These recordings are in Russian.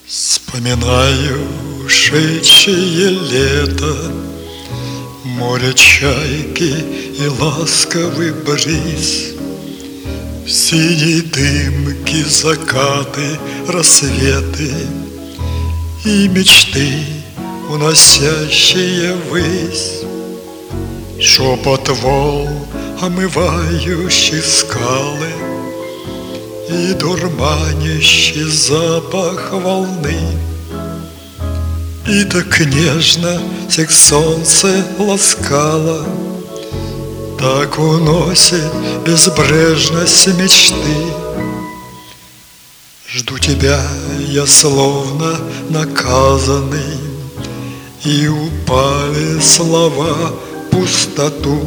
Вспоминаю ушедшее лето, море чайки и ласковый бриз, в синей дымке закаты, рассветы и мечты, уносящие ввысь. Шепот волн, омывающий скалы, и дурманящий запах волны. И так нежно всех солнце ласкало, так уносит безбрежность мечты. Жду тебя я словно наказанный, и упали слова в пустоту.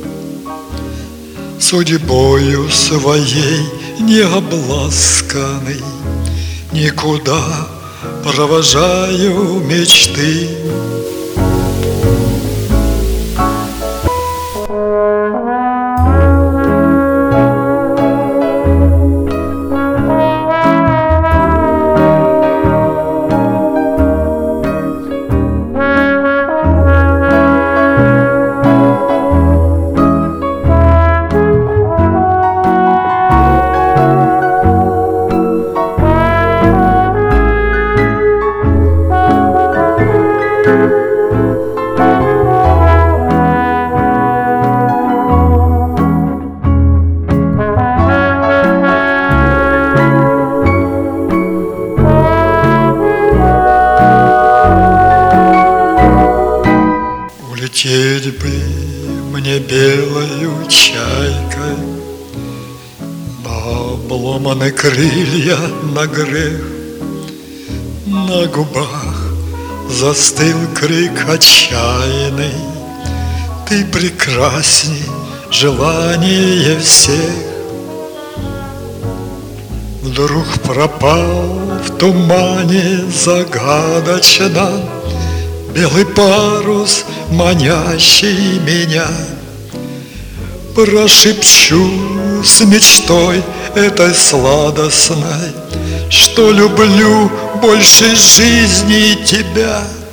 Судьбою своей не обласканный, никуда провожаю мечты. Улететь бы мне белою чайкой, но обломаны крылья на грех. На губах застыл крик отчаянный: ты прекрасней желание всех. Вдруг пропал в тумане загадочно белый парус, манящий меня. Прошепчу с мечтой этой сладостной, что люблю больше жизни тебя.